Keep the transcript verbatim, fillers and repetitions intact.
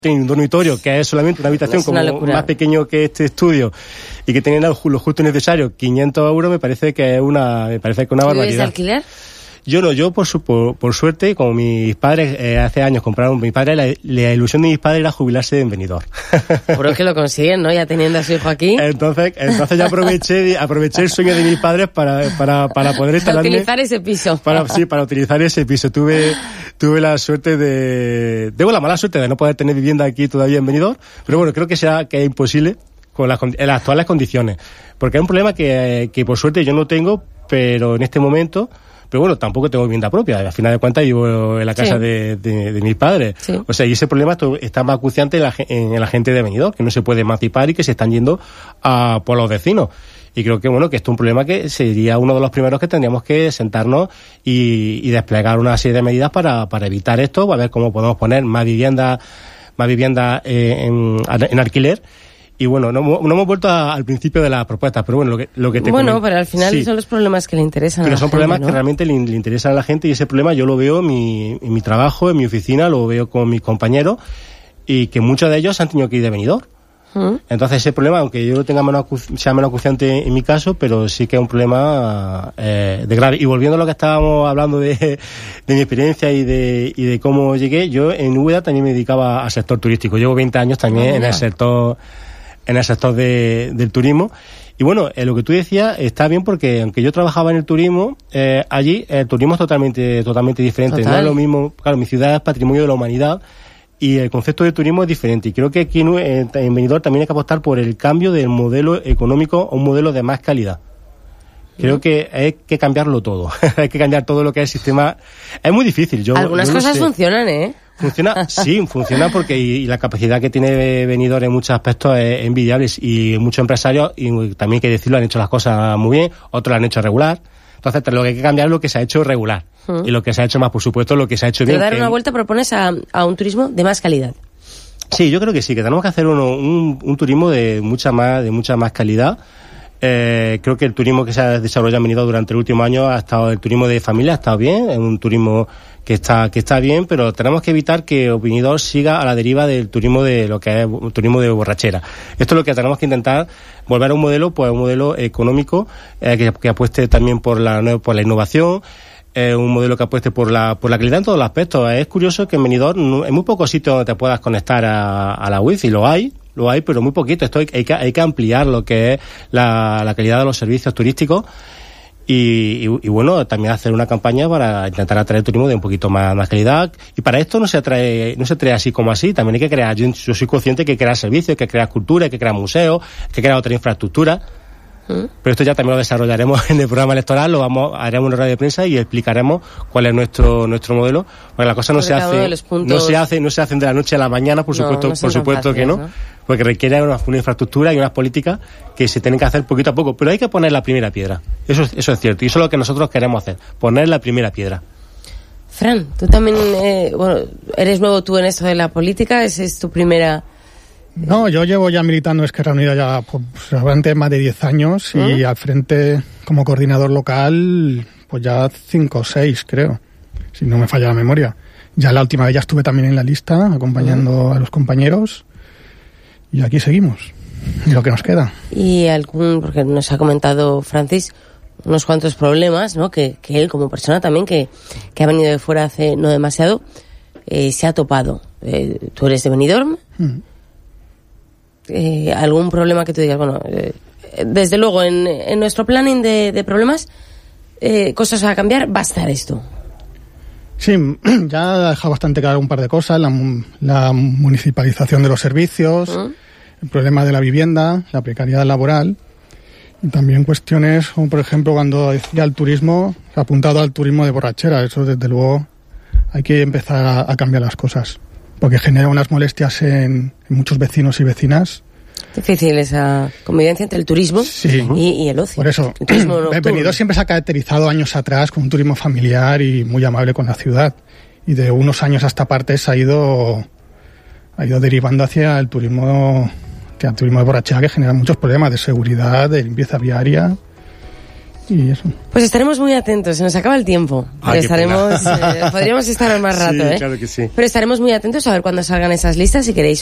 un dormitorio que es solamente una habitación como una más pequeño que este estudio y que tienen lo justo necesario, quinientos euros, me parece que es una, me parece que una barbaridad. ¿Vives de alquiler? Yo no, yo por, su, por, por suerte, como mis padres eh, hace años compraron, mi padre, la, la ilusión de mis padres era jubilarse en Benidorm. Seguro que lo consiguen, ¿no? Ya teniendo a su hijo aquí. Entonces, entonces ya aproveché, aproveché el sueño de mis padres para, para, para poder instalarme. Para utilizar ese piso. Para, sí, para utilizar ese piso. Tuve, tuve la suerte de, tengo la mala suerte de no poder tener vivienda aquí todavía en Benidorm, pero bueno, creo que sea, que es imposible con las, en las actuales condiciones. Porque es un problema que, que por suerte yo no tengo, pero en este momento, pero bueno, tampoco tengo vivienda propia. Al final de cuentas vivo en la casa sí. de, de, de mis padres. Sí. O sea, y ese problema está más acuciante en la, en la gente de Benidorm, que no se puede emancipar y que se están yendo a, por los vecinos. Y creo que, bueno, que esto es un problema que sería uno de los primeros que tendríamos que sentarnos y, y desplegar una serie de medidas para, para evitar esto, a ver cómo podemos poner más vivienda, más vivienda eh, en, en alquiler. Y bueno, no, no hemos vuelto a, al principio de la propuesta, pero bueno, lo que, lo que te Bueno, comento, pero al final sí, son los problemas que le interesan pero a la son gente, problemas ¿no? que realmente le, le interesan a la gente, y ese problema yo lo veo en mi, en mi trabajo, en mi oficina, lo veo con mis compañeros, y que muchos de ellos han tenido que ir de Benidorm. ¿Mm? Entonces ese problema, aunque yo lo tenga menos, sea menos acuciante en mi caso, pero sí que es un problema eh, de grave. Y volviendo a lo que estábamos hablando de, de mi experiencia y de, y de cómo llegué, yo en Úbeda también me dedicaba al sector turístico. Llevo veinte años también oh, en el sector en el sector de, del turismo. Y bueno, eh, lo que tú decías está bien, porque aunque yo trabajaba en el turismo, eh, allí el turismo es totalmente, totalmente diferente. Total. No es lo mismo, claro, mi ciudad es patrimonio de la humanidad y el concepto de turismo es diferente. Y creo que aquí en, en Benidorm también hay que apostar por el cambio del modelo económico a un modelo de más calidad. Creo que hay que cambiarlo todo. Hay que cambiar todo lo que es el sistema. Es muy difícil. Yo, Algunas yo cosas sé. funcionan, ¿eh? Funciona, sí, funciona porque y, y la capacidad que tiene Benidorm en muchos aspectos es envidiable, y muchos empresarios, y también hay que decirlo, han hecho las cosas muy bien, otros las han hecho regular. Entonces, lo que hay que cambiar es lo que se ha hecho regular. Uh-huh. Y lo que se ha hecho más, por supuesto, lo que se ha hecho bien. Pero dar una vuelta propones a, a un turismo de más calidad. Sí, yo creo que sí, que tenemos que hacer uno, un, un turismo de mucha más, de mucha más calidad. Eh, creo que el turismo que se ha desarrollado en Benidorm durante el último año ha estado, el turismo de familia ha estado bien, es un turismo que está, que está bien, pero tenemos que evitar que Benidorm siga a la deriva del turismo de lo que es un turismo de borrachera. Esto es lo que tenemos que intentar, volver a un modelo, pues un modelo económico, eh, que, que apueste también por la, por la innovación, eh, un modelo que apueste por la, por la calidad en todos los aspectos. Es curioso que en Benidorm, en muy pocos sitios donde te puedas conectar a, a la wifi, lo hay, Lo hay, pero muy poquito. Esto hay, hay, que, hay que ampliar lo que es la, la calidad de los servicios turísticos y, y, y, bueno, también hacer una campaña para intentar atraer turismo de un poquito más, más calidad. Y para esto no se atrae, no se atrae así como así. También hay que crear, yo, yo soy consciente que hay que crear servicios, hay que crear cultura, hay que crear museos, hay que crear otra infraestructura. Pero esto ya también lo desarrollaremos en el programa electoral, lo vamos, haremos una rueda de prensa y explicaremos cuál es nuestro nuestro modelo, porque las cosas no se hacen, no se hacen, no se hacen de la noche a la mañana, por supuesto, no, no por supuesto fáciles, que no, ¿no? Porque requiere una, una infraestructura y unas políticas que se tienen que hacer poquito a poco, pero hay que poner la primera piedra. Eso, eso es cierto, y eso es lo que nosotros queremos hacer, poner la primera piedra. Fran, tú también, eh, bueno, eres nuevo tú en esto de la política, ¿esa es tu primera...? No, yo llevo ya militando en Esquerra Unida ya pues, probablemente más de diez años ¿Mm? y al frente como coordinador local pues ya cinco o seis, creo, si no me falla la memoria. Ya la última vez ya estuve también en la lista acompañando ¿Mm? a los compañeros y aquí seguimos, y lo que nos queda. Y algún, porque nos ha comentado Francis unos cuantos problemas, ¿no? Que, que él como persona también que, que ha venido de fuera hace no demasiado eh, se ha topado. Eh, tú eres de Benidorm. ¿Mm? Eh, algún problema que tú digas, bueno, eh, desde luego en, en nuestro planning de, de problemas, eh, cosas a cambiar, va a estar esto. Sí, ya ha dejado bastante claro un par de cosas, la, la municipalización de los servicios, ¿Mm? el problema de la vivienda, la precariedad laboral, y también cuestiones como, por ejemplo, cuando decía el turismo, apuntado al turismo de borrachera, eso desde luego hay que empezar a, a cambiar las cosas, porque genera unas molestias en, en muchos vecinos y vecinas. Difícil esa convivencia entre el turismo sí. y, y el ocio. Por eso, Benidorm siempre se ha caracterizado años atrás con un turismo familiar y muy amable con la ciudad. Y de unos años a esta parte se ha ido, ha ido derivando hacia el turismo, hacia el turismo de borrachera, que genera muchos problemas de seguridad, de limpieza viaria y eso. Pues estaremos muy atentos, se nos acaba el tiempo. Ay, estaremos, eh, podríamos estar más rato, sí, ¿eh? Claro que sí. Pero estaremos muy atentos a ver cuándo salgan esas listas. Si queréis